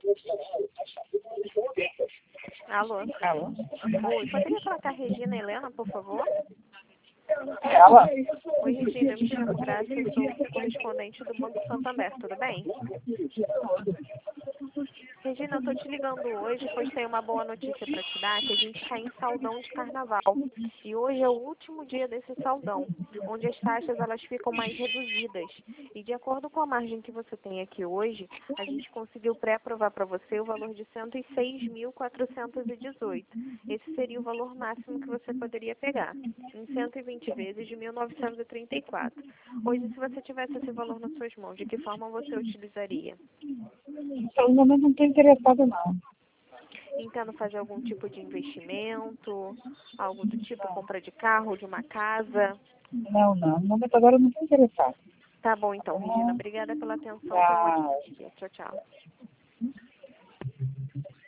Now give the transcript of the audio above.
Alô? Alô? Oi, poderia falar com a Regina Helena, por favor? Ela? Oi, Regina, eu me chamo Graça, eu sou correspondente do Banco Santander, tudo bem? Regina, eu tô te ligando hoje, pois tem uma boa notícia para te dar, que a gente está em saldão de carnaval. E hoje é o último dia desse saldão, onde as taxas elas ficam mais reduzidas. E de acordo com a margem que você tem aqui hoje, a gente conseguiu pré-aprovar para você o valor de R$ 106.418. Esse seria o valor máximo que você poderia pegar, em 120 vezes de 1.934. Hoje, se você tivesse esse valor nas suas mãos, de que forma você utilizaria? Pelo momento não estou interessada, não. Entendo fazer algum tipo de investimento, algo do tipo compra de carro, de uma casa. Não, não. No momento agora eu não estou interessada. Tá bom Tá então, Regina. bom? Obrigada pela atenção. Tenha um ótimo Tchau. dia. Tchau, tchau.